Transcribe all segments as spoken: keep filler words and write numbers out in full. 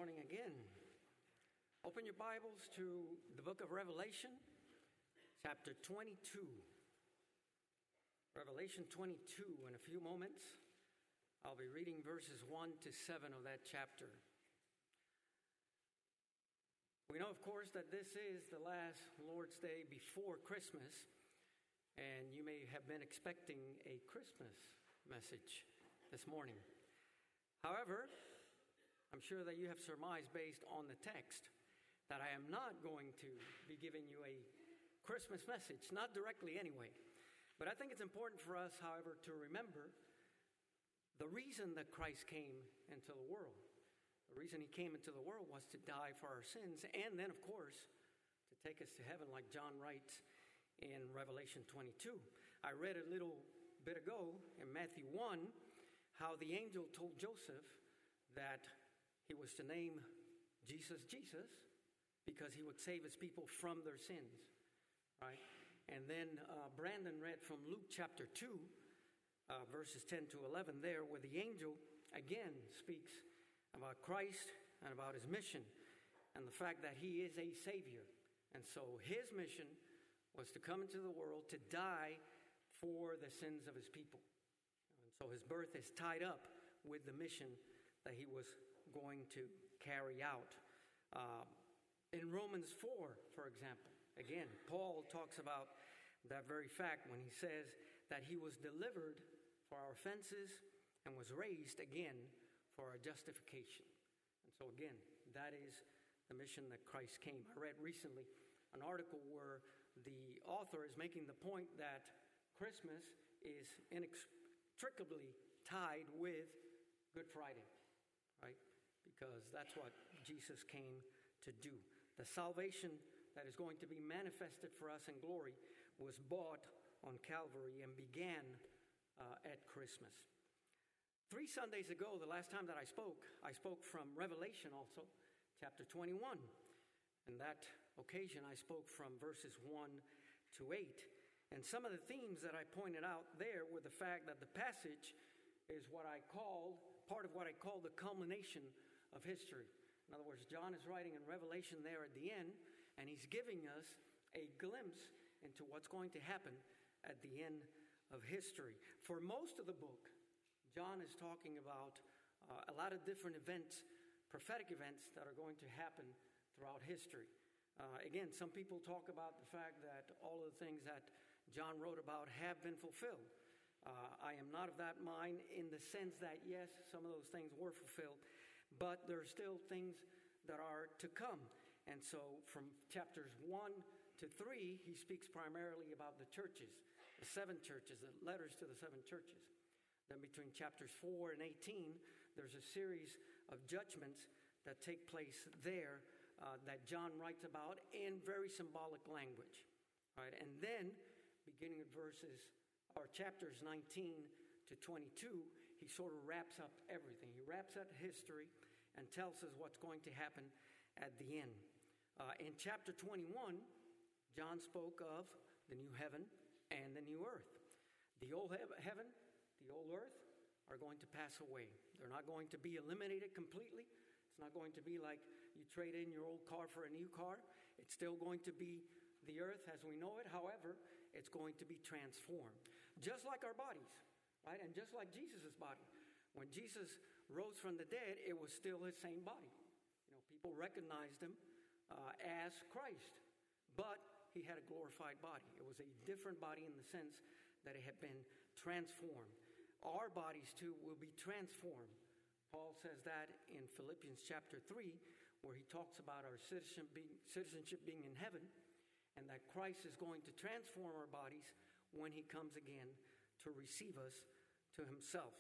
morning again. Open your Bibles to the book of Revelation, chapter twenty-two. Revelation twenty-two. In a few moments, I'll be reading verses one to seven of that chapter. We know, of course, that this is the last Lord's Day before Christmas, and you may have been expecting a Christmas message this morning. However, I'm sure that you have surmised based on the text that I am not going to be giving you a Christmas message, not directly anyway. But I think it's important for us, however, to remember the reason that Christ came into the world. The reason he came into the world was to die for our sins, and then, of course, to take us to heaven, like John writes in Revelation twenty-two. I read a little bit ago in Matthew one how the angel told Joseph that he was to name Jesus Jesus because he would save his people from their sins, right? And then uh, Brandon read from Luke chapter two, uh, verses ten to eleven there, where the angel again speaks about Christ and about his mission and the fact that he is a Savior. And so his mission was to come into the world to die for the sins of his people. And so his birth is tied up with the mission that he was going to carry out. Uh, in Romans four, for example, again, Paul talks about that very fact when he says that he was delivered for our offenses and was raised again for our justification. And so again, that is the mission that Christ came. I read recently an article where the author is making the point that Christmas is inextricably tied with Good Friday, right? Because that's what Jesus came to do. The salvation that is going to be manifested for us in glory was bought on Calvary and began uh, at Christmas. Three Sundays ago, the last time that I spoke, I spoke from Revelation also, chapter twenty-one. And that occasion, I spoke from verses one to eight. And some of the themes that I pointed out there were the fact that the passage is what I call, part of what I call the culmination of history. In other words, John is writing in Revelation there at the end, and he's giving us a glimpse into what's going to happen at the end of history. For most of the book, John is talking about uh, a lot of different events, prophetic events that are going to happen throughout history. Uh, again, some people talk about the fact that all of the things that John wrote about have been fulfilled. Uh, I am not of that mind in the sense that, yes, some of those things were fulfilled, but there are still things that are to come. And so from chapters one to three, he speaks primarily about the churches, the seven churches, the letters to the seven churches. Then between chapters four and eighteen, there's a series of judgments that take place there uh, that John writes about in very symbolic language. Right? And then, beginning at verses or chapters nineteen to twenty-two, he sort of wraps up everything. He wraps up history and tells us what's going to happen at the end. Uh, in chapter twenty-one, John spoke of the new heaven and the new earth. The old he- heaven, the old earth are going to pass away. They're not going to be eliminated completely. It's not going to be like you trade in your old car for a new car. It's still going to be the earth as we know it. However, it's going to be transformed. Just like our bodies, right? And just like Jesus' body. When Jesus rose from the dead, it was still his same body. You know, people recognized him uh, as Christ. But he had a glorified body. It was a different body in the sense that it had been transformed. Our bodies, too, will be transformed. Paul says that in Philippians chapter three, where he talks about our citizenship being, citizenship being in heaven, and that Christ is going to transform our bodies when he comes again to receive us to himself.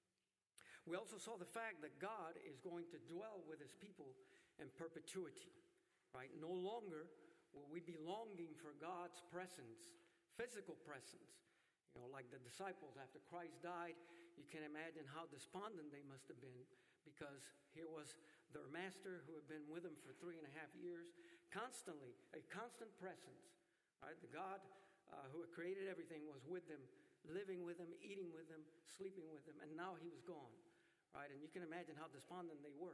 We also saw the fact that God is going to dwell with his people in perpetuity, right? No longer will we be longing for God's presence, physical presence. You know, like the disciples after Christ died, you can imagine how despondent they must have been, because here was their master who had been with them for three and a half years, constantly, a constant presence. Right? The God uh, who had created everything was with them, living with them, eating with them, sleeping with them, and now he was gone. Right? And you can imagine how despondent they were.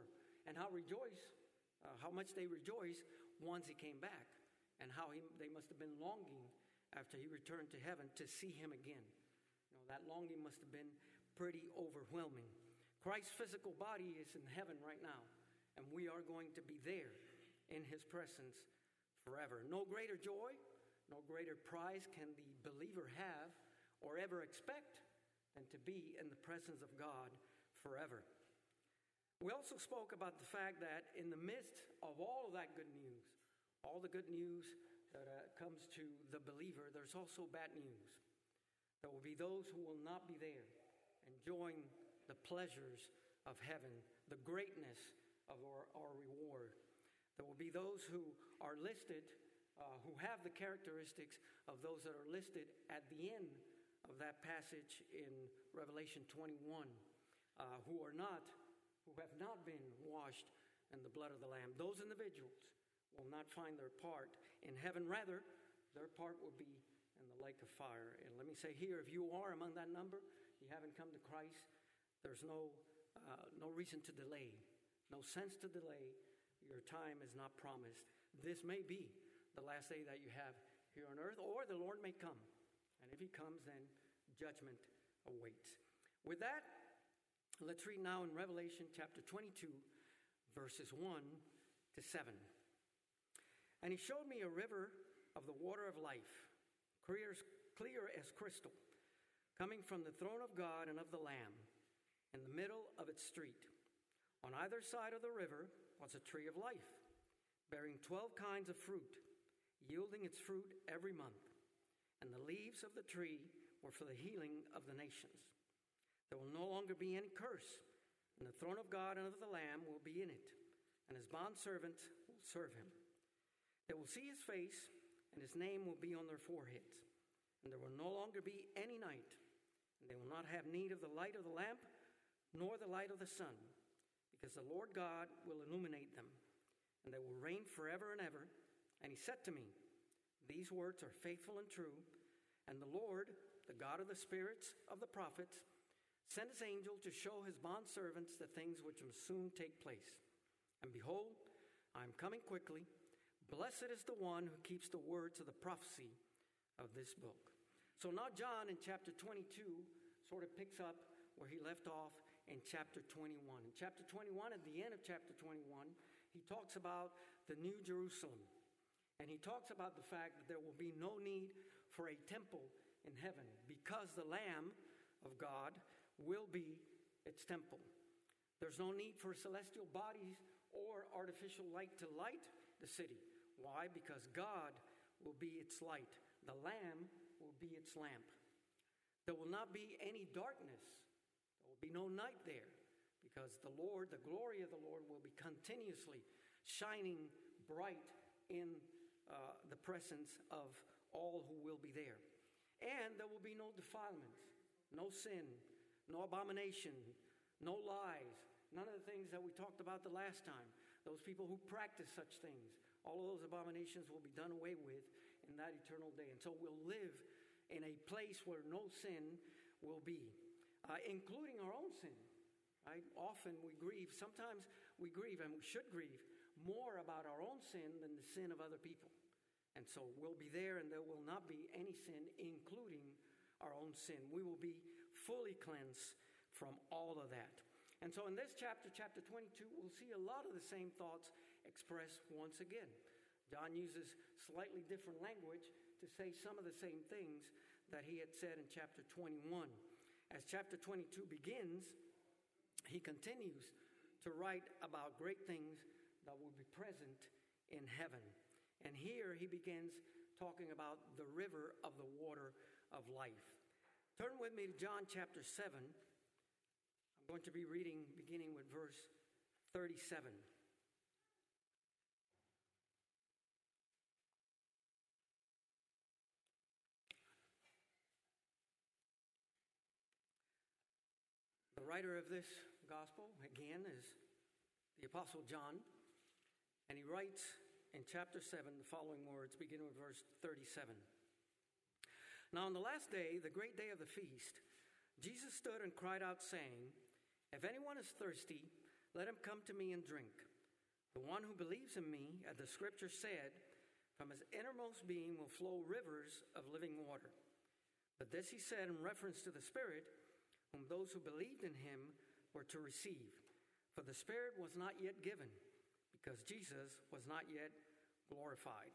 and how rejoice, uh, how much they rejoiced once he came back, and how he, they must have been longing after he returned to heaven to see him again. You know, that longing must have been pretty overwhelming. Christ's physical body is in heaven right now, and we are going to be there in his presence forever. No greater joy, no greater prize can the believer have or ever expect than to be in the presence of God forever. We also spoke about the fact that in the midst of all of that good news, all the good news that uh, comes to the believer, there's also bad news. There will be those who will not be there enjoying the pleasures of heaven, the greatness of our, our reward. There will be those who are listed, uh, who have the characteristics of those that are listed at the end of that passage in Revelation twenty-one, uh, who are not, who have not been washed in the blood of the Lamb. Those individuals will not find their part in heaven. Rather, their part will be in the lake of fire. And let me say here, if you are among that number, you haven't come to Christ, there's no uh, no reason to delay, no sense to delay. Your time is not promised. This may be the last day that you have here on earth, or the Lord may come. And if he comes, then judgment awaits. With that, let's read now in Revelation chapter twenty-two, verses one to seven. And he showed me a river of the water of life, clear, clear as crystal, coming from the throne of God and of the Lamb, in the middle of its street. On either side of the river was a tree of life, bearing twelve kinds of fruit, yielding its fruit every month. And the leaves of the tree were for the healing of the nations. There will no longer be any curse, and the throne of God and of the Lamb will be in it, and his bondservants will serve him. They will see his face, and his name will be on their foreheads. And there will no longer be any night, and they will not have need of the light of the lamp, nor the light of the sun, because the Lord God will illuminate them, and they will reign forever and ever. And he said to me, these words are faithful and true, and the Lord, the God of the spirits of the prophets, sent his angel to show his bondservants the things which must soon take place. And behold, I am coming quickly. Blessed is the one who keeps the words of the prophecy of this book. So now John in chapter twenty-two sort of picks up where he left off in chapter twenty-one. In chapter twenty-one, at the end of chapter twenty-one, he talks about the New Jerusalem. And he talks about the fact that there will be no need for a temple in heaven because the Lamb of God will be its temple. There's no need for celestial bodies or artificial light to light the city. Why? Because God will be its light. The Lamb will be its lamp. There will not be any darkness. There will be no night there because the Lord, the glory of the Lord, will be continuously shining bright in uh, the presence of all who will be there. And there will be no defilements, no sin, no abomination, no lies, none of the things that we talked about the last time. Those people who practice such things, all of those abominations will be done away with in that eternal day. And so we'll live in a place where no sin will be, uh, including our own sin. Right? Often we grieve, sometimes we grieve, and we should grieve, more about our own sin than the sin of other people. And so we'll be there, and there will not be any sin, including our own sin. We will be fully cleansed from all of that. And so in this chapter, chapter twenty-two, we'll see a lot of the same thoughts expressed once again. John uses slightly different language to say some of the same things that he had said in chapter twenty-one. As chapter twenty-two begins, he continues to write about great things that will be present in heaven. And here he begins talking about the river of the water of life. Turn with me to John chapter seven. I'm going to be reading beginning with verse thirty-seven. The writer of this gospel, again, is the Apostle John, and he writes in chapter seven the following words, beginning with verse thirty-seven. Now on the last day, the great day of the feast, Jesus stood and cried out, saying, if anyone is thirsty, let him come to me and drink. The one who believes in me, as the scripture said, from his innermost being will flow rivers of living water. But this he said in reference to the Spirit, whom those who believed in him were to receive. For the Spirit was not yet given, because Jesus was not yet glorified.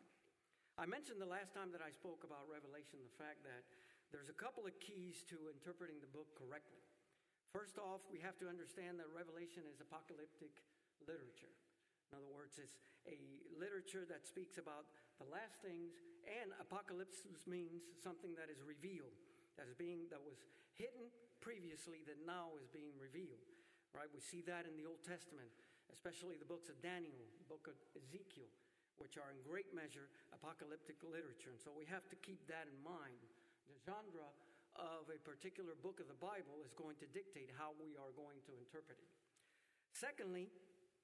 I mentioned the last time that I spoke about Revelation the fact that there's a couple of keys to interpreting the book correctly. First off, we have to understand that Revelation is apocalyptic literature. In other words, it's a literature that speaks about the last things, and apocalypse means something that is revealed, that is being that was hidden previously that now is being revealed. Right? We see that in the Old Testament, especially the books of Daniel, the book of Ezekiel, which are in great measure apocalyptic literature. And so we have to keep that in mind. The genre of a particular book of the Bible is going to dictate how we are going to interpret it. Secondly,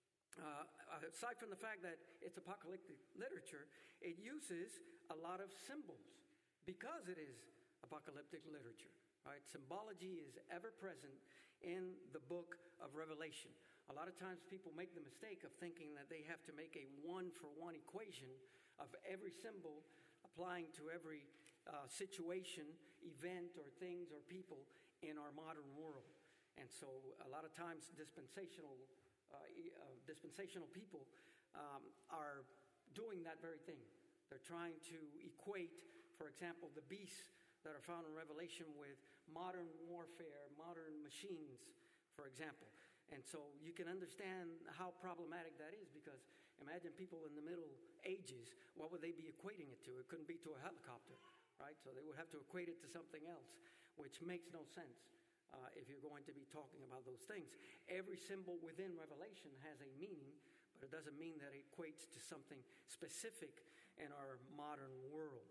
Uh, aside from the fact that it's apocalyptic literature, it uses a lot of symbols because it is apocalyptic literature. Right? Symbology is ever present in the book of Revelation. A lot of times people make the mistake of thinking that they have to make a one-for-one equation of every symbol applying to every uh, situation, event, or things or people in our modern world. And so a lot of times dispensational Uh, uh, dispensational people um, are doing that very thing. They're trying to equate, for example, the beasts that are found in Revelation with modern warfare, modern machines, for example. And so you can understand how problematic that is, because imagine people in the Middle Ages, what would they be equating it to? It couldn't be to a helicopter, right? So they would have to equate it to something else, which makes no sense. Uh, if you're going to be talking about those things. Every symbol within Revelation has a meaning, but it doesn't mean that it equates to something specific in our modern world.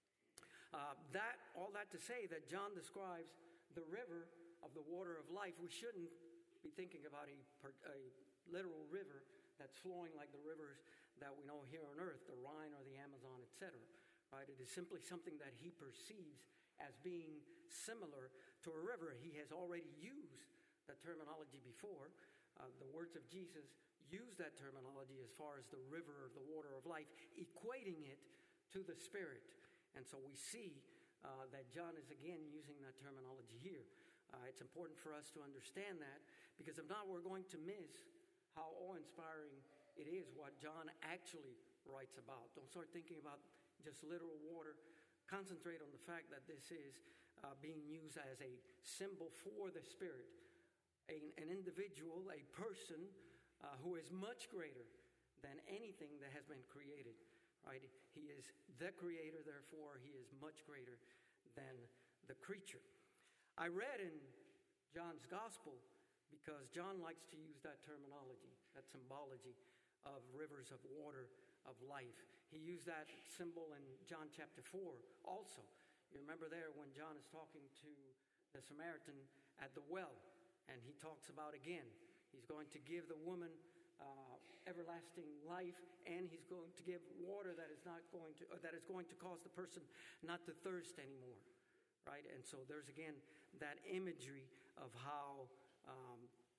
Uh, that, all that to say that John describes the river of the water of life. We shouldn't be thinking about a, a literal river that's flowing like the rivers that we know here on earth, the Rhine or the Amazon, et cetera. Right? It is simply something that he perceives as being similar to a river. He has already used that terminology before. Uh, the words of Jesus use that terminology as far as the river of the water of life, equating it to the Spirit. And so we see uh, that John is again using that terminology here. Uh, it's important for us to understand that, because if not, we're going to miss how awe-inspiring it is what John actually writes about. Don't start thinking about just literal water. Concentrate on the fact that this is uh, being used as a symbol for the Spirit, a, an individual, a person uh, who is much greater than anything that has been created. Right? He is the creator, therefore he is much greater than the creature. I read in John's gospel, because John likes to use that terminology, that symbology of rivers of water of life. He used that symbol in John chapter four also. You remember there when John is talking to the Samaritan at the well, and he talks about again, he's going to give the woman uh, everlasting life, and he's going to give water that is not going to, uh, that is going to cause the person not to thirst anymore, right? And so there's again that imagery of how um,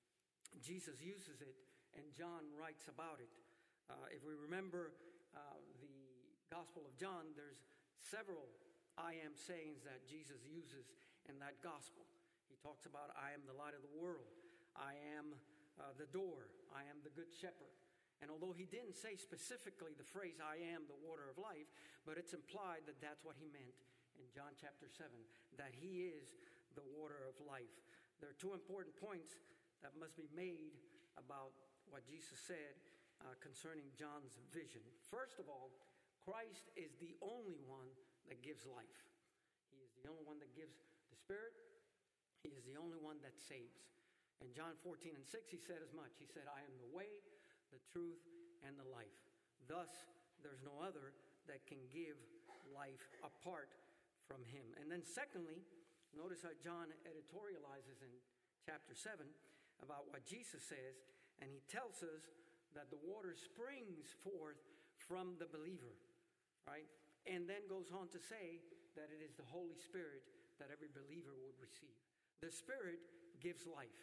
Jesus uses it, and John writes about it. Uh, if we remember uh, the Gospel of John, there's several I am sayings that Jesus uses in that Gospel. He talks about, I am the light of the world. I am uh, the door. I am the good shepherd. And although he didn't say specifically the phrase, I am the water of life, but it's implied that that's what he meant in John chapter seven, that he is the water of life. There are two important points that must be made about what Jesus said Uh, concerning John's vision. First of all, Christ is the only one that gives life. He is the only one that gives the Spirit. He is the only one that saves. In John fourteen and six, he said as much. He said, I am the way, the truth, and the life. Thus, there's no other that can give life apart from him. And then secondly, notice how John editorializes in chapter seven about what Jesus says, and he tells us that the water springs forth from the believer, right? And then goes on to say that it is the Holy Spirit that every believer would receive. The Spirit gives life.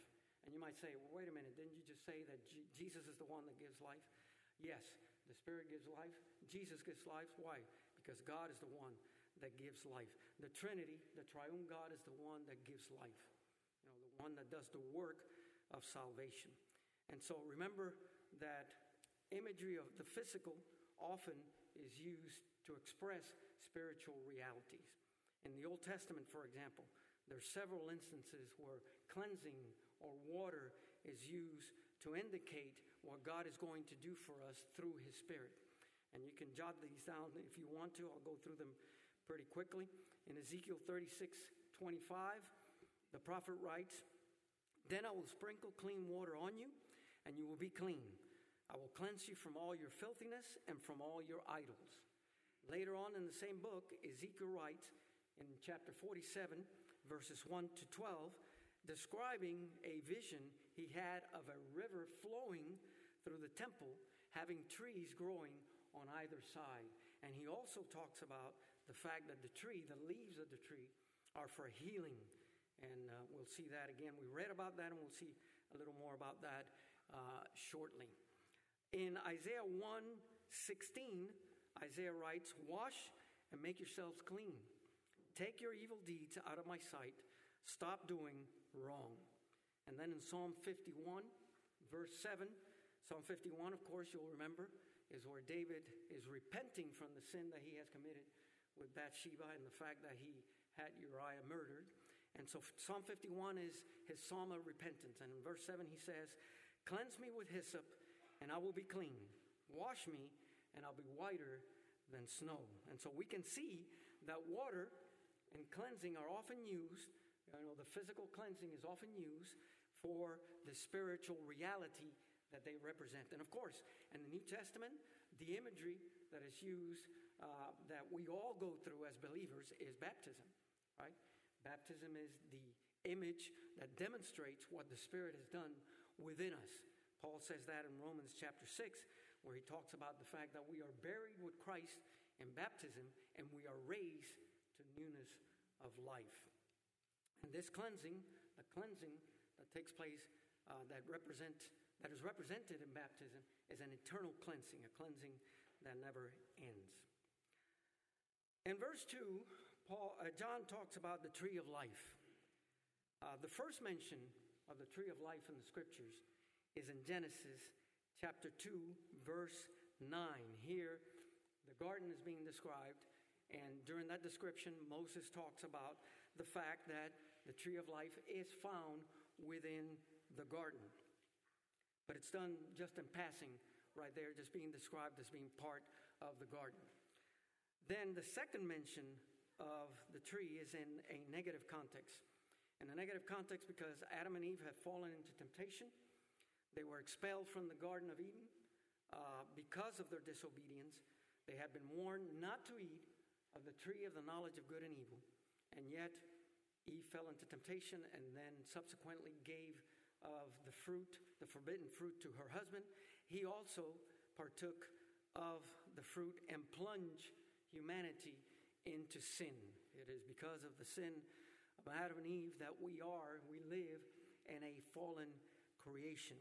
And you might say, well, wait a minute, didn't you just say that G- Jesus is the one that gives life? Yes, the Spirit gives life. Jesus gives life. Why? Because God is the one that gives life. The Trinity, the triune God, is the one that gives life. You know, the one that does the work of salvation. And so remember that imagery of the physical often is used to express spiritual realities. In the Old Testament, for example, there are several instances where cleansing or water is used to indicate what God is going to do for us through His Spirit. And you can jot these down if you want to. I'll go through them pretty quickly. In Ezekiel thirty-six twenty-five, the prophet writes, "Then I will sprinkle clean water on you, and you will be clean. I will cleanse you from all your filthiness and from all your idols." Later on in the same book, Ezekiel writes in chapter forty-seven, verses one to twelve, describing a vision he had of a river flowing through the temple, having trees growing on either side. And he also talks about the fact that the tree, the leaves of the tree, are for healing. And uh, we'll see that again. We read about that, and we'll see a little more about that uh, shortly. In Isaiah one sixteen, Isaiah writes, "Wash and make yourselves clean. Take your evil deeds out of my sight. Stop doing wrong." And then in Psalm fifty-one, verse seven, Psalm fifty-one, of course, you'll remember, is where David is repenting from the sin that he has committed with Bathsheba and the fact that he had Uriah murdered. And so Psalm fifty-one is his psalm of repentance. And in verse seven he says, "Cleanse me with hyssop, and I will be clean. Wash me, and I'll be whiter than snow." And so we can see that water and cleansing are often used. You know, the physical cleansing is often used for the spiritual reality that they represent. And of course, in the New Testament, the imagery that is used uh, that we all go through as believers is baptism, right? Baptism is the image that demonstrates what the Spirit has done within us. Paul says that in Romans chapter six, where he talks about the fact that we are buried with Christ in baptism and we are raised to newness of life. And this cleansing, the cleansing that takes place, uh, that represent, that is represented in baptism, is an eternal cleansing, a cleansing that never ends. In verse two, Paul, uh, John talks about the tree of life. Uh, the first mention of the tree of life in the Scriptures is in Genesis chapter two, verse nine. Here, the garden is being described, and during that description, Moses talks about the fact that the tree of life is found within the garden. But it's done just in passing right there, just being described as being part of the garden. Then the second mention of the tree is in a negative context. In a negative context because Adam and Eve had fallen into temptation. They were expelled from the Garden of Eden uh, because of their disobedience. They had been warned not to eat of the tree of the knowledge of good and evil. And yet Eve fell into temptation and then subsequently gave of the fruit, the forbidden fruit, to her husband. He also partook of the fruit and plunged humanity into sin. It is because of the sin of Adam and Eve that we are, we live in a fallen creation.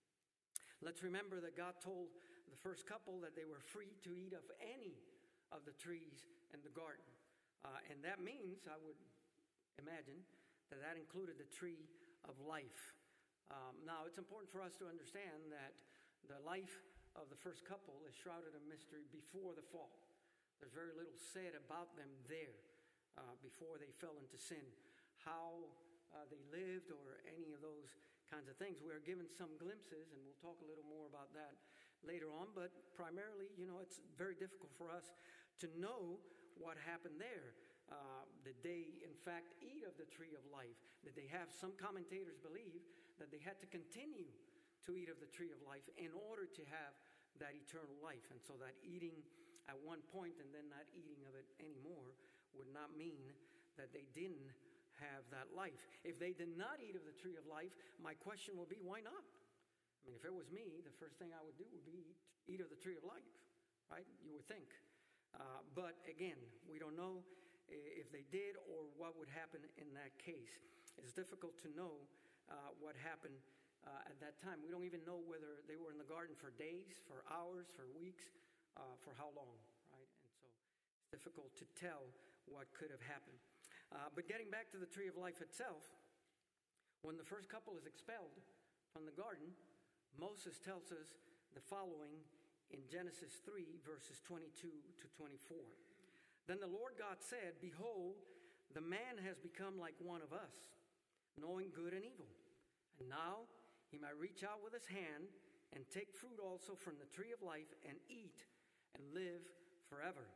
Let's remember that God told the first couple that they were free to eat of any of the trees in the garden. Uh, and that means, I would imagine, that that included the tree of life. Um, now, it's important for us to understand that the life of the first couple is shrouded in mystery before the fall. There's very little said about them there uh, before they fell into sin. How uh, they lived or any of those kinds of things. We are given some glimpses, and we'll talk a little more about that later on. But primarily, you know, it's very difficult for us to know what happened there. Uh, did they, in fact, eat of the tree of life? Did they have, some commentators believe that they had to continue to eat of the tree of life in order to have that eternal life. And so that eating at one point and then not eating of it anymore would not mean that they didn't have that life. If they did not eat of the tree of life, my question will be, why not? I mean, if it was me, the first thing I would do would be eat, eat of the tree of life, right? You would think. Uh, but again, we don't know if they did or what would happen in that case. It's difficult to know uh, what happened uh, at that time. We don't even know whether they were in the garden for days, for hours, for weeks, uh, for how long, right? And so it's difficult to tell what could have happened. Uh, but getting back to the tree of life itself, when the first couple is expelled from the garden, Moses tells us the following in Genesis three, verses twenty-two to twenty-four. Then the Lord God said, "Behold, the man has become like one of us, knowing good and evil. And now he might reach out with his hand and take fruit also from the tree of life and eat and live forever."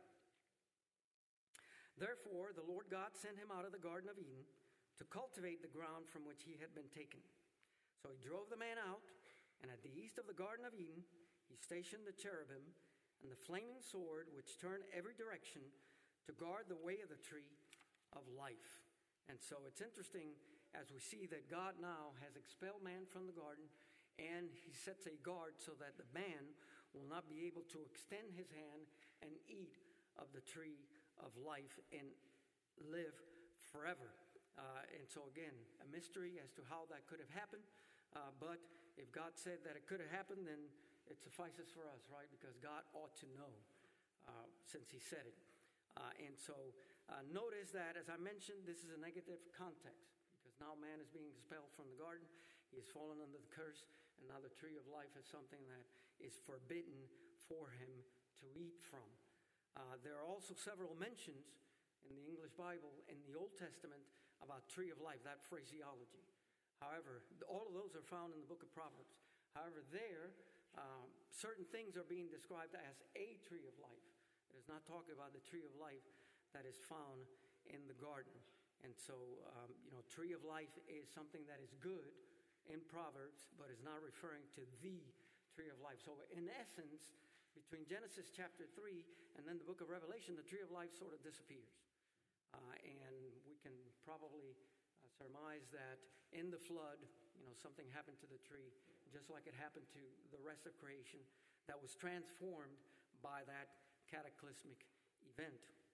Therefore, the Lord God sent him out of the Garden of Eden to cultivate the ground from which he had been taken. So he drove the man out, and at the east of the Garden of Eden, he stationed the cherubim and the flaming sword, which turned every direction to guard the way of the tree of life. And so it's interesting as we see that God now has expelled man from the garden, and he sets a guard so that the man will not be able to extend his hand and eat of the tree of life and live forever. Uh, and so again, a mystery as to how that could have happened. Uh, but if God said that it could have happened, then it suffices for us, right? Because God ought to know uh, since he said it. Uh, and so uh, notice that, as I mentioned, this is a negative context. Because now man is being expelled from the garden. He has fallen under the curse. And now the tree of life is something that is forbidden for him to eat from. Uh, there are also several mentions in the English Bible, in the Old Testament, about tree of life, that phraseology. However, all of those are found in the book of Proverbs. However, there, um, certain things are being described as a tree of life. It is not talking about the tree of life that is found in the garden. And so, um, you know, tree of life is something that is good in Proverbs, but is not referring to the tree of life. So, in essence, between Genesis chapter three and then the book of Revelation, the tree of life sort of disappears. Uh, and we can probably uh, surmise that in the flood, you know, something happened to the tree, just like it happened to the rest of creation, that was transformed by that cataclysmic event.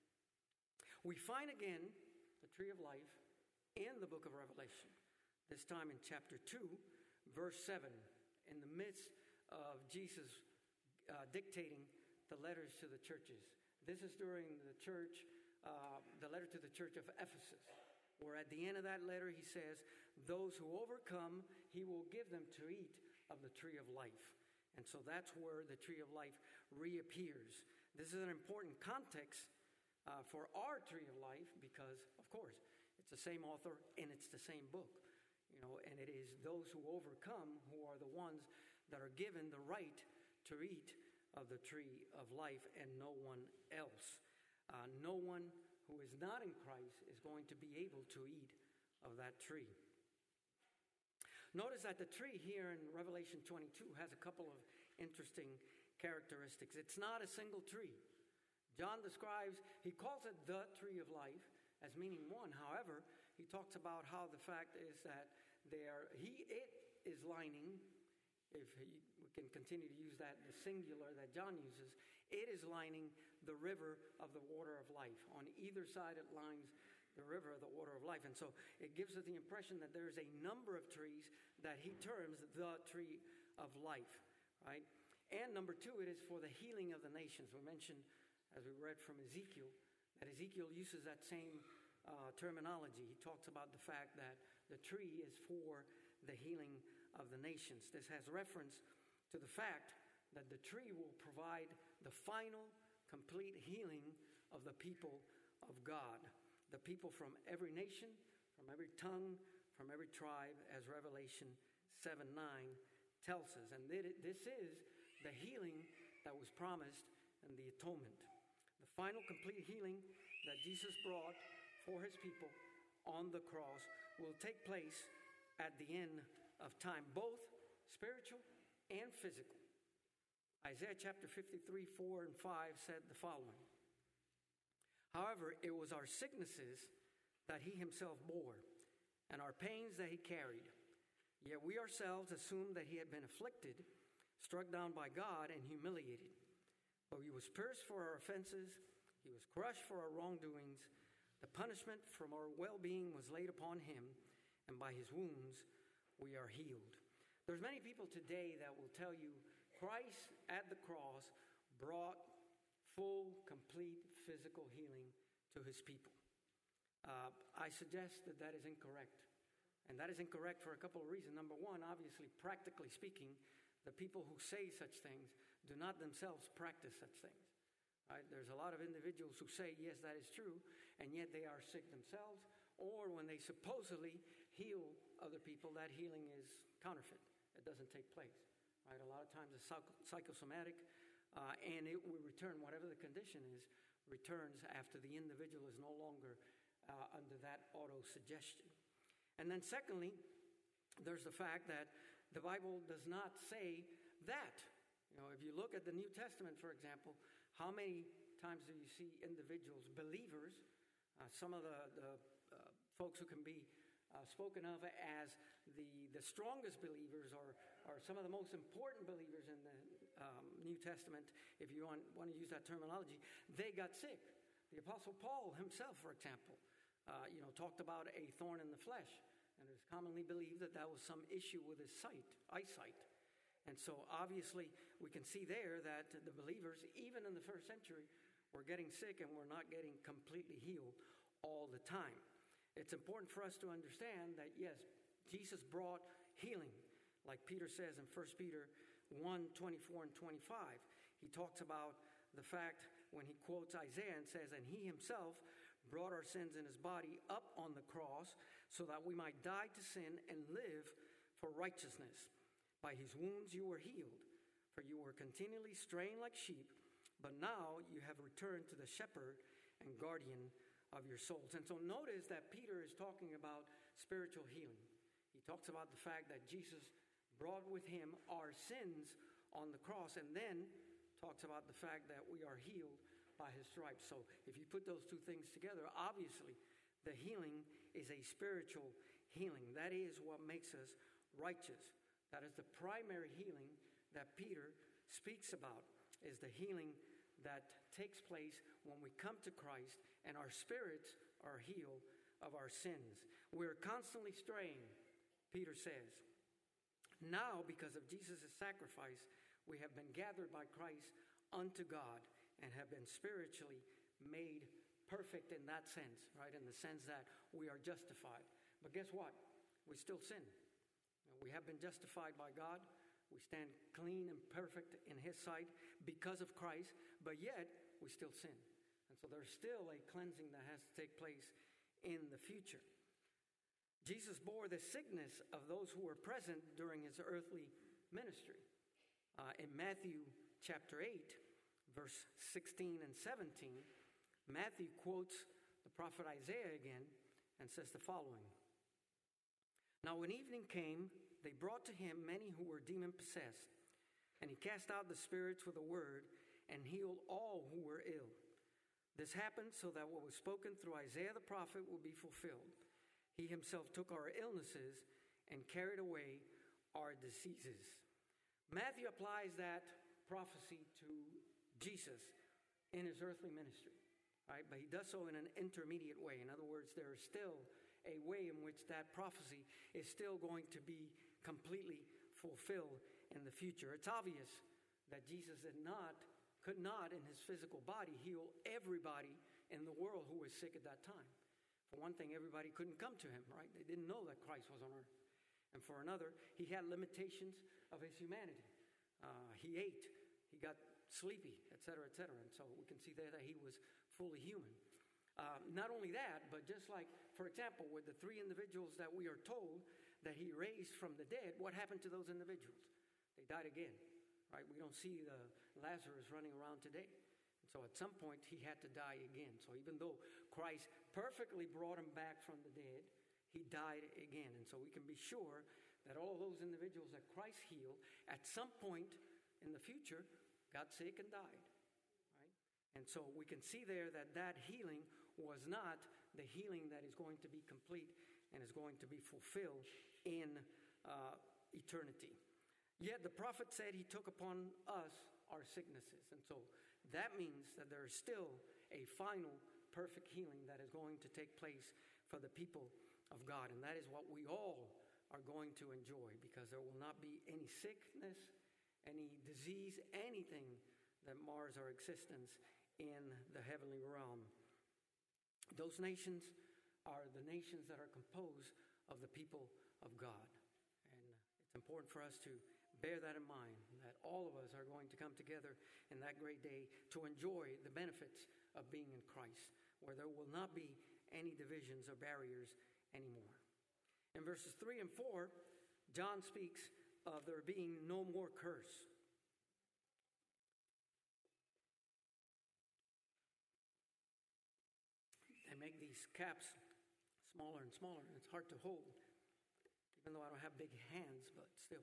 We find again the tree of life in the book of Revelation, this time in chapter two, verse seven, in the midst of Jesus uh, dictating the letters to the churches. This is during the church, uh, the letter to the church of Ephesus, where at the end of that letter he says, "Those who overcome, he will give them to eat of the tree of life." And so that's where the tree of life reappears. This is an important context uh, for our tree of life because, of course, it's the same author and it's the same book. You know, and it is those who overcome who are the ones that are given the right to eat of the tree of life, and no one else. Uh, no one who is not in Christ is going to be able to eat of that tree. Notice that the tree here in Revelation twenty-two has a couple of interesting characteristics. It's not a single tree. John describes, he calls it the tree of life as meaning one. However, he talks about how the fact is that there, he, it is lining, if he, we can continue to use that, the singular that John uses, it is lining the river of the water of life. On either side it lines the river of the water of life. And so it gives us the impression that there's a number of trees that he terms the tree of life, right? And number two, it is for the healing of the nations. We mentioned, as we read from Ezekiel, that Ezekiel uses that same uh, terminology. He talks about the fact that the tree is for the healing of the nations. This has reference to the fact that the tree will provide the final, complete healing of the people of God. The people from every nation, from every tongue, from every tribe, as Revelation seven nine tells us. And this is the healing that was promised in the atonement. The final complete healing that Jesus brought for his people on the cross will take place at the end of time, both spiritual and physical. Isaiah chapter fifty-three, four and five said the following: "However, it was our sicknesses that he himself bore, and our pains that he carried. Yet we ourselves assumed that he had been afflicted, struck down by God, and humiliated. But he was pierced for our offenses, he was crushed for our wrongdoings. The punishment from our well-being was laid upon him, and by his wounds we are healed." There's many people today that will tell you Christ at the cross brought full, complete physical healing to his people. Uh, I suggest that that is incorrect. And that is incorrect for a couple of reasons. Number one, obviously, practically speaking, the people who say such things do not themselves practice such things. Right? There's a lot of individuals who say, yes, that is true, and yet they are sick themselves. Or when they supposedly heal other people, that healing is counterfeit. It doesn't take place. Right? A lot of times it's psychosomatic, uh, and it will return, whatever the condition is, returns after the individual is no longer uh, under that auto-suggestion. And then secondly, there's the fact that the Bible does not say that. You know, if you look at the New Testament, for example, how many times do you see individuals, believers, uh, some of the, the uh, folks who can be uh, spoken of as the, the strongest believers or, or some of the most important believers in the um, New Testament, if you want, want to use that terminology, they got sick. The Apostle Paul himself, for example, Uh, you know, talked about a thorn in the flesh. And it's commonly believed that that was some issue with his sight, eyesight. And so obviously we can see there that the believers, even in the first century, were getting sick and were not getting completely healed all the time. It's important for us to understand that, yes, Jesus brought healing. Like Peter says in First Peter one, twenty-four and twenty-five. He talks about the fact when he quotes Isaiah and says, and he himself brought our sins in his body up on the cross so that we might die to sin and live for righteousness. By his wounds you were healed, for you were continually straying like sheep, but now you have returned to the shepherd and guardian of your souls. And so notice that Peter is talking about spiritual healing. He talks about the fact that Jesus brought with him our sins on the cross, and then talks about the fact that we are healed by his stripes. So if you put those two things together, obviously the healing is a spiritual healing. That is what makes us righteous. That is the primary healing that Peter speaks about, is the healing that takes place when we come to Christ and our spirits are healed of our sins. We're constantly straying, Peter says. Now, because of Jesus' sacrifice, we have been gathered by Christ unto God, and have been spiritually made perfect in that sense, right? In the sense that we are justified. But guess what? We still sin. We have been justified by God. We stand clean and perfect in his sight because of Christ, but yet we still sin. And so there's still a cleansing that has to take place in the future. Jesus bore the sickness of those who were present during his earthly ministry. Uh, in Matthew chapter eight, verse sixteen and seventeen, Matthew quotes the prophet Isaiah again and says the following. Now when evening came, they brought to him many who were demon-possessed, and he cast out the spirits with a word and healed all who were ill. This happened so that what was spoken through Isaiah the prophet would be fulfilled. He himself took our illnesses and carried away our diseases. Matthew applies that prophecy to Jesus in his earthly ministry, right? But he does so in an intermediate way. In other words, there is still a way in which that prophecy is still going to be completely fulfilled in the future. It's obvious that Jesus did not, could not in his physical body heal everybody in the world who was sick at that time. For one thing, everybody couldn't come to him, right? They didn't know that Christ was on earth. And for another, he had limitations of his humanity. Uh, he ate, he got sleepy, et cetera, et cetera. And so we can see there that he was fully human. Uh, not only that, but just like, for example, with the three individuals that we are told that he raised from the dead, what happened to those individuals? They died again, right? We don't see the Lazarus running around today. And so at some point, he had to die again. So even though Christ perfectly brought him back from the dead, he died again. And so we can be sure that all of those individuals that Christ healed at some point in the future got sick and died, right? And so we can see there that that healing was not the healing that is going to be complete and is going to be fulfilled in uh, eternity. Yet the prophet said he took upon us our sicknesses. And so that means that there is still a final perfect healing that is going to take place for the people of God. And that is what we all are going to enjoy, because there will not be any sickness, any disease, anything that mars our existence in the heavenly realm. Those nations are the nations that are composed of the people of God. And it's important for us to bear that in mind, that all of us are going to come together in that great day to enjoy the benefits of being in Christ, where there will not be any divisions or barriers anymore. In verses three and four, John speaks of there being no more curse. They make these caps smaller and smaller, and it's hard to hold, even though I don't have big hands, but still.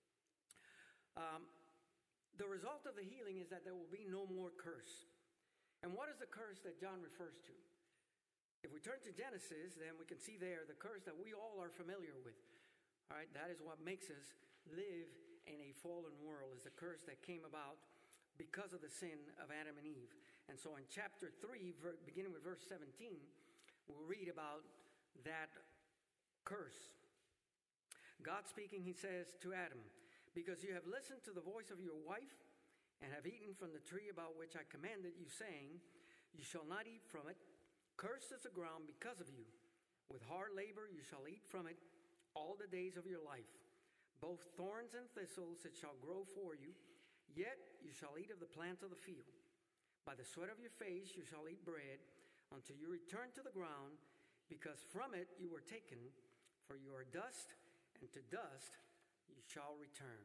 Um, the result of the healing is that there will be no more curse. And what is the curse that John refers to? If we turn to Genesis, then we can see there the curse that we all are familiar with. All right, that is what makes us live in a fallen world, is the curse that came about because of the sin of Adam and Eve. And so in chapter three, beginning with verse seventeen, we'll read about that curse. God speaking, he says to Adam, "Because you have listened to the voice of your wife and have eaten from the tree about which I commanded you, saying, you shall not eat from it. Cursed is the ground because of you. With hard labor you shall eat from it all the days of your life. Both thorns and thistles it shall grow for you, yet you shall eat of the plant of the field. By the sweat of your face you shall eat bread until you return to the ground, because from it you were taken, for you are dust, and to dust you shall return."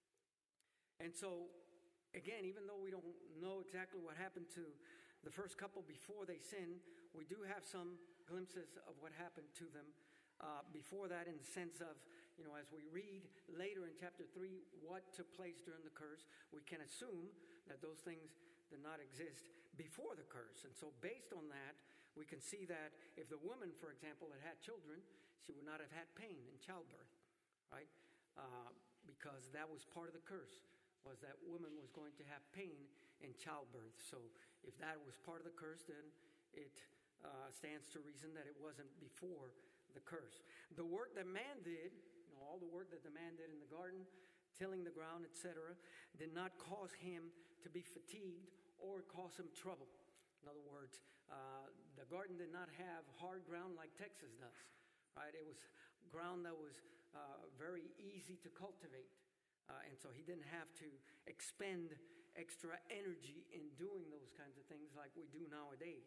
And so, again, even though we don't know exactly what happened to the first couple before they sinned, we do have some glimpses of what happened to them uh, before that, in the sense of, you know, as we read later in chapter three what took place during the curse, we can assume that those things did not exist before the curse. And so based on that, we can see that if the woman, for example, had had children, she would not have had pain in childbirth, right? Uh, because that was part of the curse, was that woman was going to have pain in childbirth. So if that was part of the curse, then it uh, stands to reason that it wasn't before the curse. The work that man did, you know, all the work that the man did in the garden, tilling the ground, et cetera, did not cause him to be fatigued or cause him trouble. In other words, uh, the garden did not have hard ground like Texas does, right? It was ground that was uh, very easy to cultivate. Uh, and so he didn't have to expend extra energy in doing those kinds of things like we do nowadays.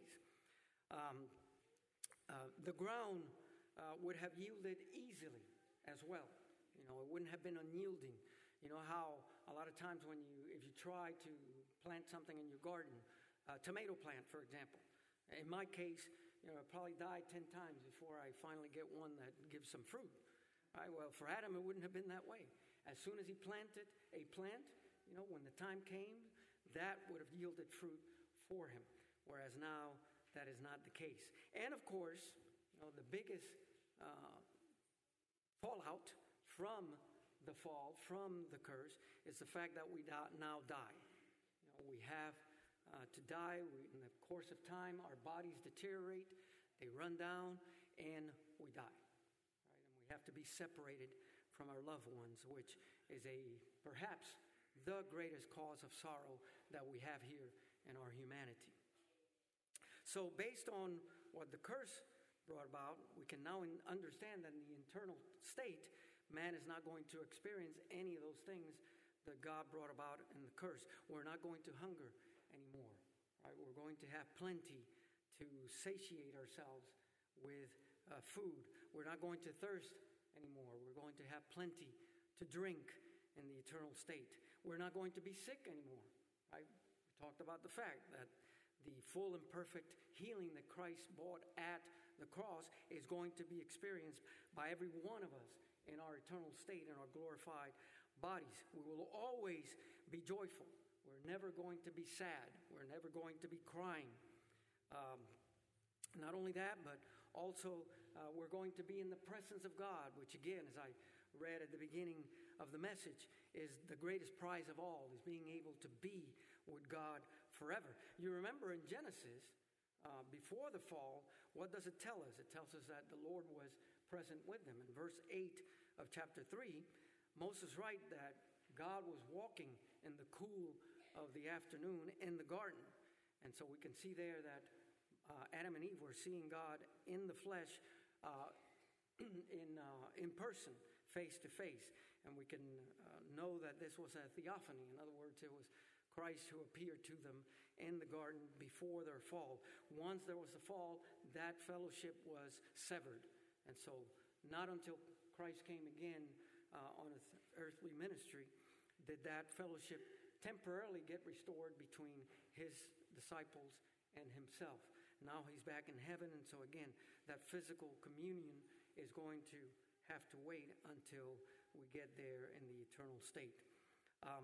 Um, uh, the ground uh, would have yielded easily as well. You know, it wouldn't have been unyielding. You know how a lot of times when you, if you try to plant something in your garden, a tomato plant, for example, in my case, you know, I probably died ten times before I finally get one that gives some fruit. Right? Well, for Adam, it wouldn't have been that way. As soon as he planted a plant, you know, when the time came, that would have yielded fruit for him. Whereas now, that is not the case. And of course, you know, the biggest uh, fallout from the fall, from the curse, is the fact that we die, now die. You know, we have uh, to die. We, in the course of time, our bodies deteriorate, they run down, and we die. Right? And we have to be separated from our loved ones, which is a perhaps the greatest cause of sorrow that we have here in our humanity. So based on what the curse brought about, we can now understand that in the internal state, man is not going to experience any of those things that God brought about in the curse. We're not going to hunger anymore, right? We're going to have plenty to satiate ourselves with uh, food. We're not going to thirst anymore. We're going to have plenty to drink in the eternal state. We're not going to be sick anymore, right? We talked about the fact that the full and perfect healing that Christ brought at the cross is going to be experienced by every one of us in our eternal state, in our glorified bodies. We will always be joyful. We're never going to be sad. We're never going to be crying. Um, not only that, but also uh, we're going to be in the presence of God, which again, as I read at the beginning of the message, is the greatest prize of all, is being able to be with God forever. You remember in Genesis, uh, before the fall, what does it tell us? It tells us that the Lord was present with them. In verse eight of chapter three, Moses writes that God was walking in the cool of the afternoon in the garden. And so we can see there that uh, Adam and Eve were seeing God in the flesh, uh, in uh, in person, face to face. And we can uh, know that this was a theophany. In other words, it was Christ who appeared to them in the garden before their fall. Once there was the fall, that fellowship was severed. And so not until Christ came again uh, on his earthly ministry did that fellowship temporarily get restored between his disciples and himself. Now he's back in heaven, and so again, that physical communion is going to have to wait until we get there in the eternal state. Um,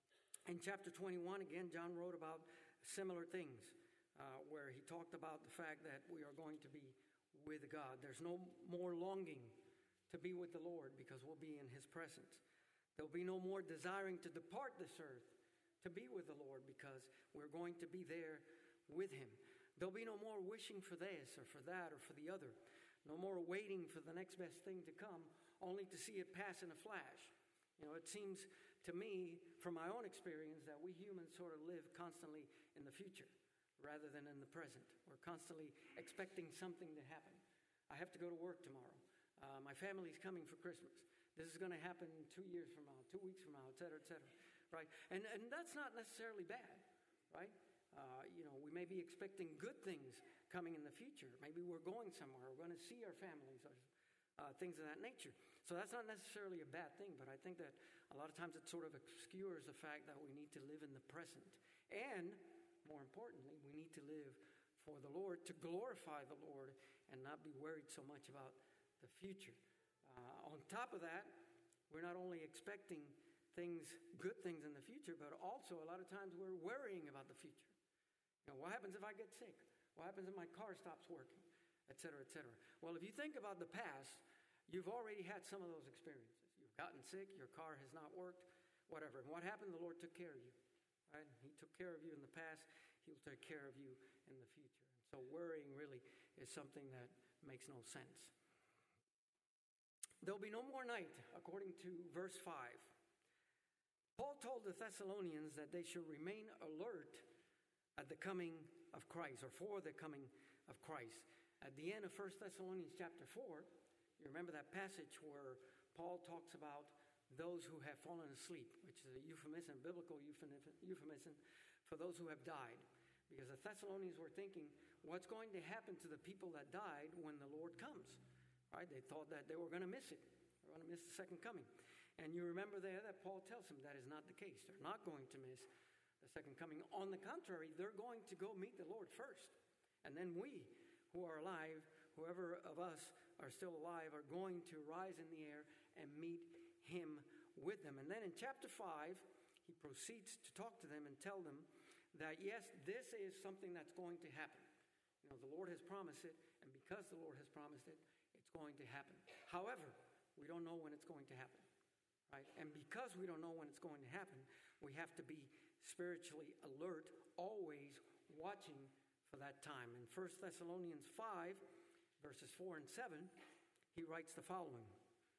in chapter twenty-one, again, John wrote about similar things, uh, where he talked about the fact that we are going to be with God. There's no more longing to be with the Lord because we'll be in his presence. There'll be no more desiring to depart this earth to be with the Lord because we're going to be there with him. There'll be no more wishing for this or for that or for the other. No more waiting for the next best thing to come, only to see it pass in a flash. You know, it seems to me, from my own experience, that we humans sort of live constantly in the future rather than in the present. We're constantly expecting something to happen. I have to go to work tomorrow. Uh, my family's coming for Christmas. This is going to happen two years from now, two weeks from now, et cetera, et cetera. Right? And, and that's not necessarily bad, right? Uh, you know, we may be expecting good things coming in the future. Maybe we're going somewhere. We're going to see our families or uh, things of that nature. So that's not necessarily a bad thing, but I think that a lot of times it sort of obscures the fact that we need to live in the present. And more importantly, we need to live for the Lord, to glorify the Lord and not be worried so much about the future. Uh, on top of that, we're not only expecting things, good things in the future, but also a lot of times we're worrying about the future. You know, what happens if I get sick? What happens if my car stops working? Et cetera, et cetera. Well, if you think about the past, you've already had some of those experiences. You've gotten sick, your car has not worked, whatever. And what happened? The Lord took care of you. Right? He took care of you in the past. He'll take care of you in the future. And so worrying really is something that makes no sense. There'll be no more night, according to verse five. Paul told the Thessalonians that they should remain alert at the coming of Christ, or for the coming of Christ. At the end of First Thessalonians chapter four, you remember that passage where Paul talks about those who have fallen asleep, which is a euphemism, biblical euphemism for those who have died. Because the Thessalonians were thinking, what's going to happen to the people that died when the Lord comes? Right? They thought that they were going to miss it. They were going to miss the second coming. And you remember there that Paul tells them that is not the case. They're not going to miss the second coming. On the contrary, they're going to go meet the Lord first. And then we who are alive, whoever of us are still alive, are going to rise in the air and meet him with them. And then in chapter five, he proceeds to talk to them and tell them that, yes, this is something that's going to happen. You know, the Lord has promised it, and because the Lord has promised it, it's going to happen. However, we don't know when it's going to happen, right? And because we don't know when it's going to happen, we have to be spiritually alert, always watching for that time. In First Thessalonians five, verses four and seven, he writes the following.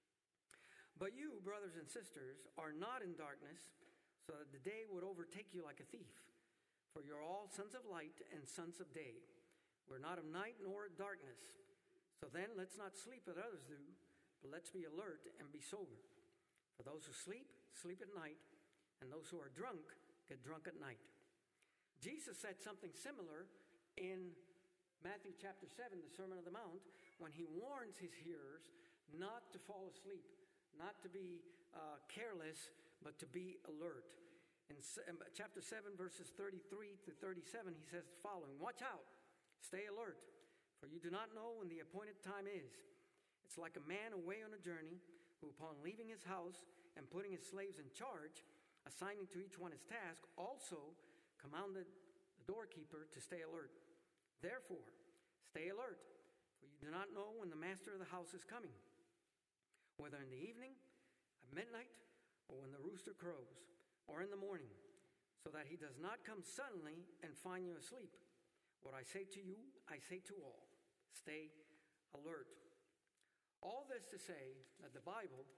But you, brothers and sisters, are not in darkness, so that the day would overtake you like a thief. For you're all sons of light and sons of day. We're not of night nor of darkness. So then let's not sleep as others do, but let's be alert and be sober. For those who sleep, sleep at night, and those who are drunk, get drunk at night. Jesus said something similar in Matthew chapter seven, the Sermon on the Mount, when he warns his hearers not to fall asleep, not to be uh, careless, but to be alert. In chapter seven, verses thirty-three to thirty-seven, he says the following: watch out, stay alert, for you do not know when the appointed time is. It's like a man away on a journey who, upon leaving his house and putting his slaves in charge, assigning to each one his task, also commanded the doorkeeper to stay alert. Therefore, stay alert, for you do not know when the master of the house is coming, whether in the evening, at midnight, or when the rooster crows, or in the morning, so that he does not come suddenly and find you asleep. What I say to you, I say to all, stay alert. All this to say that the Bible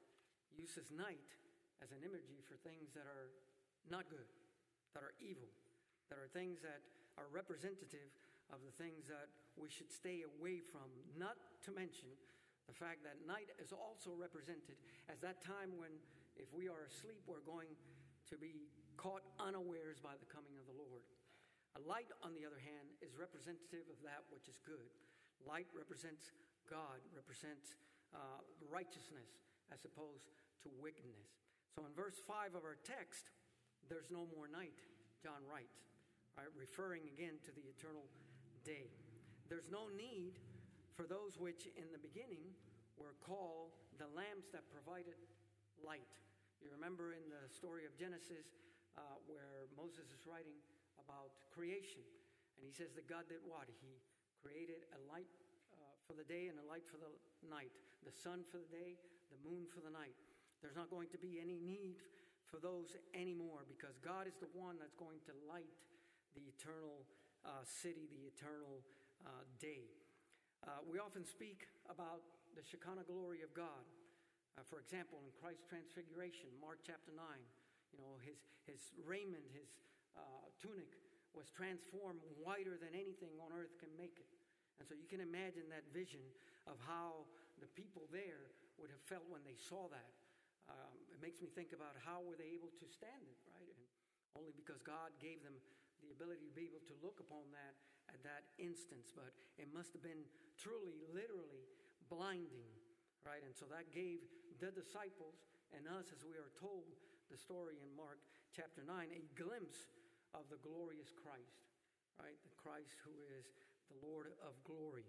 uses night as an imagery for things that are not good, that are evil, that are things that are representative of the things that we should stay away from, not to mention the fact that night is also represented as that time when, if we are asleep, we're going to be caught unawares by the coming of the Lord. A light, on the other hand, is representative of that which is good. Light represents God, represents uh, righteousness as opposed to wickedness. So in verse five of our text, there's no more night, John writes, right, referring again to the eternal day. There's no need for those which in the beginning were called the lamps that provided light. You remember in the story of Genesis uh, where Moses is writing about creation. And he says that God did what? He created a light uh, for the day and a light for the night. The sun for the day, the moon for the night. There's not going to be any need for those anymore because God is the one that's going to light the eternal uh, city, the eternal uh, day. Uh, we often speak about the Shekinah glory of God. Uh, for example, in Christ's transfiguration, Mark chapter nine, you know, his, his raiment, his uh, tunic was transformed whiter than anything on earth can make it. And so you can imagine that vision of how the people there would have felt when they saw that. Um, it makes me think about how were they able to stand it, right? And only because God gave them the ability to be able to look upon that at that instance. But it must have been truly, literally blinding, right? And so that gave the disciples and us, as we are told the story in Mark chapter nine, a glimpse of the glorious Christ, right? The Christ who is the Lord of glory.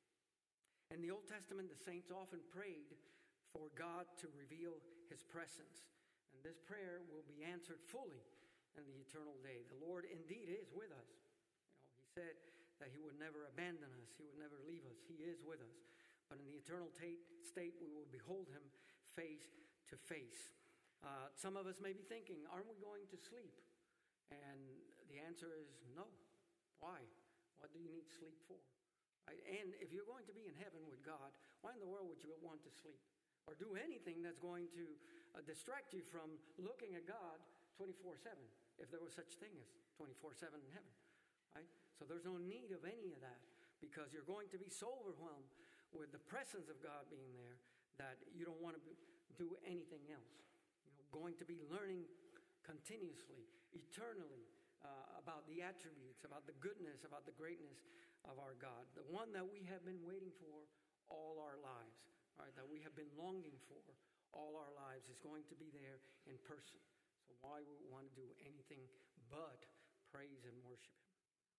In the Old Testament, the saints often prayed for God to reveal his presence. And this prayer will be answered fully in the eternal day. The Lord indeed is with us. You know, he said that he would never abandon us. He would never leave us. He is with us. But in the eternal t- state, we will behold him face to face. Uh, some of us may be thinking, aren't we going to sleep? And the answer is no. Why? What do you need sleep for? Right? And if you're going to be in heaven with God, why in the world would you want to sleep? Or do anything that's going to uh, distract you from looking at God twenty-four seven, if there was such thing as twenty-four seven in heaven, right? So there's no need of any of that because you're going to be so overwhelmed with the presence of God being there that you don't want to be, do anything else. You know, going to be learning continuously, eternally uh, about the attributes, about the goodness, about the greatness of our God, the one that we have been waiting for all our lives. Right, that we have been longing for all our lives is going to be there in person. So why would we want to do anything but praise and worship him?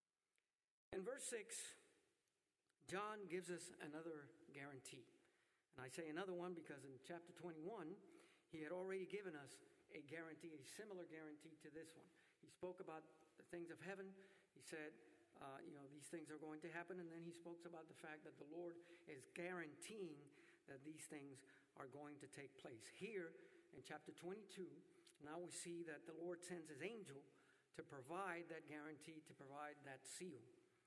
In verse six, John gives us another guarantee. And I say another one because in chapter twenty-one, he had already given us a guarantee, a similar guarantee to this one. He spoke about the things of heaven. He said, uh, you know, these things are going to happen. And then he spoke about the fact that the Lord is guaranteeing that these things are going to take place. Here in chapter twenty-two, now we see that the Lord sends his angel to provide that guarantee, to provide that seal.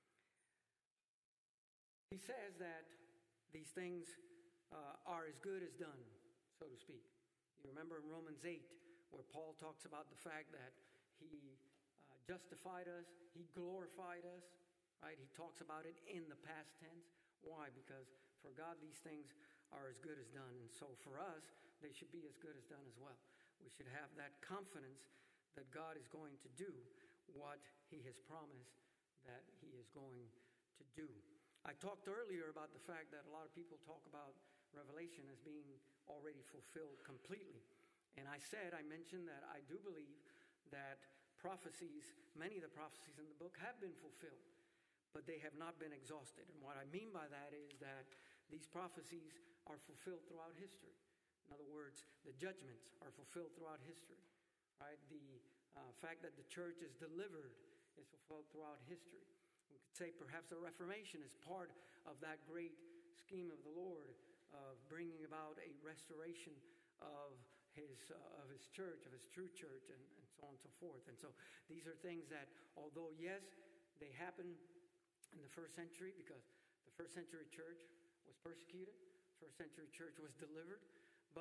He says that these things uh, are as good as done, so to speak. You remember in Romans eight, where Paul talks about the fact that he uh, justified us, he glorified us, right? He talks about it in the past tense. Why? Because for God, these things are as good as done. And so for us, they should be as good as done as well. We should have that confidence that God is going to do what he has promised that he is going to do. I talked earlier about the fact that a lot of people talk about Revelation as being already fulfilled completely. And I said, I mentioned that I do believe that prophecies, many of the prophecies in the book have been fulfilled, but they have not been exhausted. And what I mean by that is that these prophecies are fulfilled throughout history. In other words, the judgments are fulfilled throughout history, right? The uh, fact that the church is delivered is fulfilled throughout history. We could say perhaps the Reformation is part of that great scheme of the Lord of bringing about a restoration of his uh, of his church, of his true church, and, and so on and so forth. And so these are things that, although, yes, they happen in the first century because the first century church was persecuted, first century church was delivered, but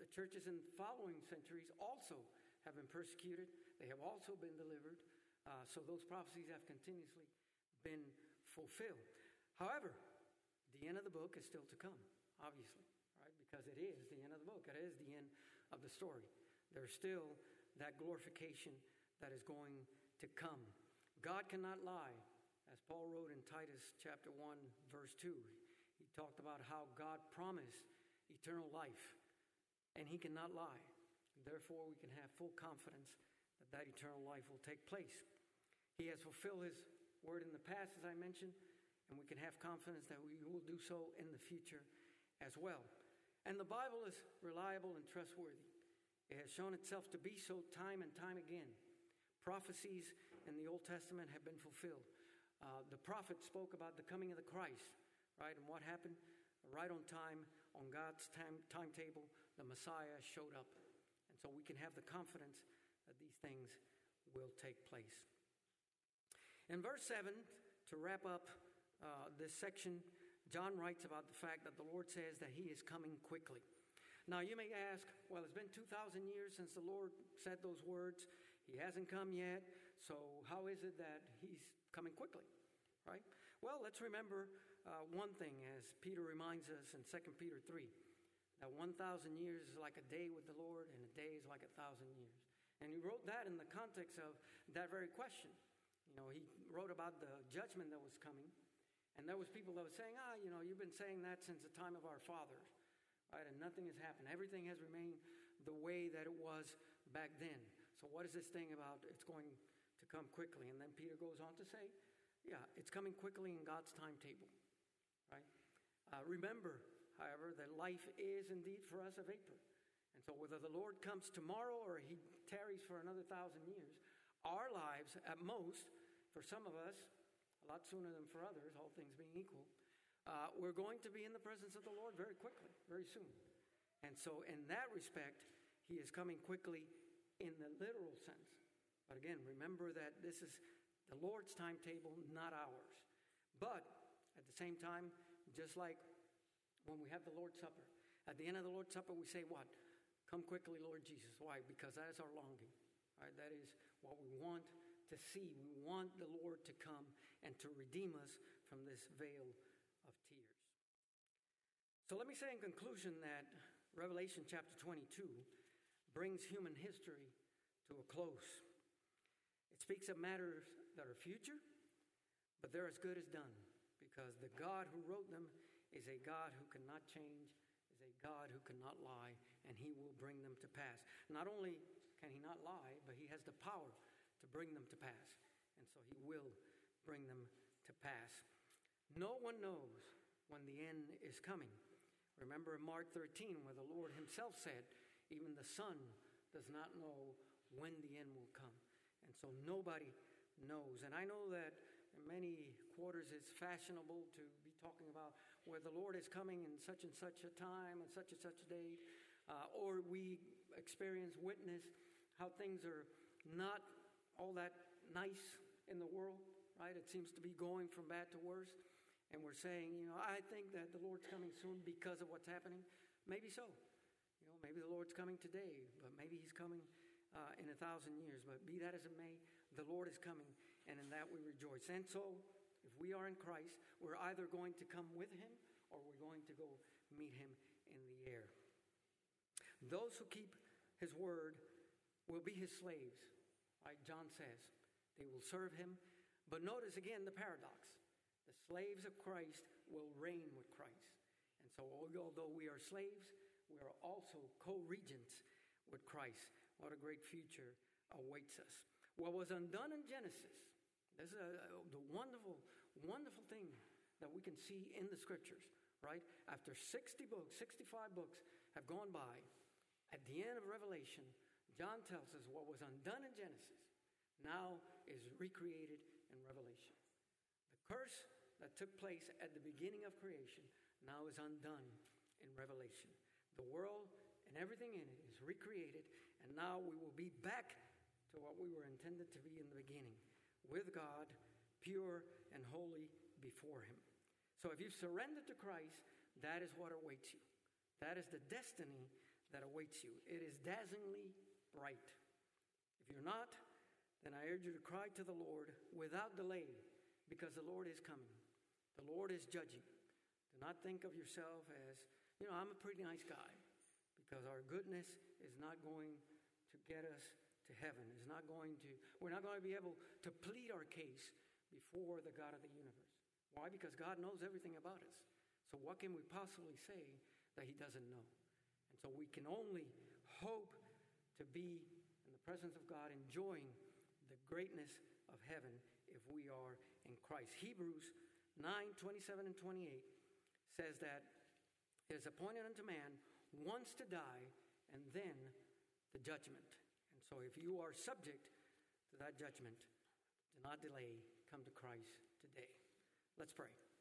the churches in following centuries also have been persecuted. They have also been delivered. Uh, so those prophecies have continuously been fulfilled. However, the end of the book is still to come, obviously, right? Because it is the end of the book. It is the end of the story. There's still that glorification that is going to come. God cannot lie. As Paul wrote in Titus chapter one, verse two, he talked about how God promised eternal life, and he cannot lie. Therefore, we can have full confidence that that eternal life will take place. He has fulfilled his word in the past, as I mentioned, and we can have confidence that we will do so in the future as well. And the Bible is reliable and trustworthy. It has shown itself to be so time and time again. Prophecies in the Old Testament have been fulfilled. Uh, the prophets spoke about the coming of the Christ, right? And what happened? Right on time, on God's time, timetable, the Messiah showed up. And so we can have the confidence that these things will take place. In verse seven, to wrap up uh, this section, John writes about the fact that the Lord says that he is coming quickly. Now you may ask, well, it's been two thousand years since the Lord said those words. He hasn't come yet, so how is it that he's coming quickly, right? Well, let's remember uh, one thing, as Peter reminds us in Second Peter three, that one thousand years is like a day with the Lord, and a day is like a thousand years. And he wrote that in the context of that very question. You know, he wrote about the judgment that was coming, and there was people that were saying, ah, you know, you've been saying that since the time of our fathers, right? And nothing has happened. Everything has remained the way that it was back then. So what is this thing about it's going to come quickly? And then Peter goes on to say, yeah, it's coming quickly in God's timetable, right? Uh, remember, however, that life is indeed for us a vapor. And so whether the Lord comes tomorrow or he tarries for another thousand years, our lives at most, for some of us, a lot sooner than for others, all things being equal, uh, we're going to be in the presence of the Lord very quickly, very soon. And so in that respect, he is coming quickly in the literal sense. But again, remember that this is the Lord's timetable, not ours. But at the same time, just like when we have the Lord's Supper, at the end of the Lord's Supper, we say what? Come quickly, Lord Jesus. Why? Because that is our longing. Right? That is what we want to see. We want the Lord to come and to redeem us from this veil of tears. So let me say in conclusion that Revelation chapter twenty-two brings human history to a close. It speaks of matters that are future, but they're as good as done, because the God who wrote them is a God who cannot change, is a God who cannot lie, and he will bring them to pass. Not only can he not lie, but he has the power to bring them to pass. And so he will bring them to pass. No one knows when the end is coming. Remember in Mark thirteen, where the Lord himself said, even the Son does not know when the end will come. And so nobody knows. And I know that in many quarters it's fashionable to be talking about where the Lord is coming in such and such a time and such and such a date. Uh, or we experience, witness how things are not all that nice in the world, right? It seems to be going from bad to worse. And we're saying, you know, I think that the Lord's coming soon because of what's happening. Maybe so. You know, maybe the Lord's coming today, but maybe he's coming uh, in a thousand years. But be that as it may, the Lord is coming, and in that we rejoice. And so, if we are in Christ, we're either going to come with him or we're going to go meet him in the air. Those who keep his word will be his slaves, like John says. They will serve him. But notice again the paradox. The slaves of Christ will reign with Christ. And so although we are slaves, we are also co-regents with Christ. What a great future awaits us. What was undone in Genesis, this is a, the wonderful, wonderful thing that we can see in the scriptures, right? After sixty books, sixty-five books have gone by, at the end of Revelation, John tells us what was undone in Genesis now is recreated in Revelation. The curse that took place at the beginning of creation now is undone in Revelation. The world and everything in it is recreated, and now we will be back to what we were intended to be in the beginning, with God, pure and holy before him. So if you've surrendered to Christ, that is what awaits you. That is the destiny that awaits you. It is dazzlingly bright. If you're not, then I urge you to cry to the Lord without delay, because the Lord is coming. The Lord is judging. Do not think of yourself as, you know, I'm a pretty nice guy, because our goodness is not going to get us to heaven. It's not going to, we're not going to be able to plead our case before the God of the universe. Why? Because God knows everything about us. So what can we possibly say that he doesn't know? And so we can only hope to be in the presence of God, enjoying the greatness of heaven if we are in Christ. Hebrews nine, twenty-seven and twenty-eight says that it is appointed unto man once to die, and then the judgment. And so if you are subject to that judgment, do not delay. Come to Christ today. Let's pray.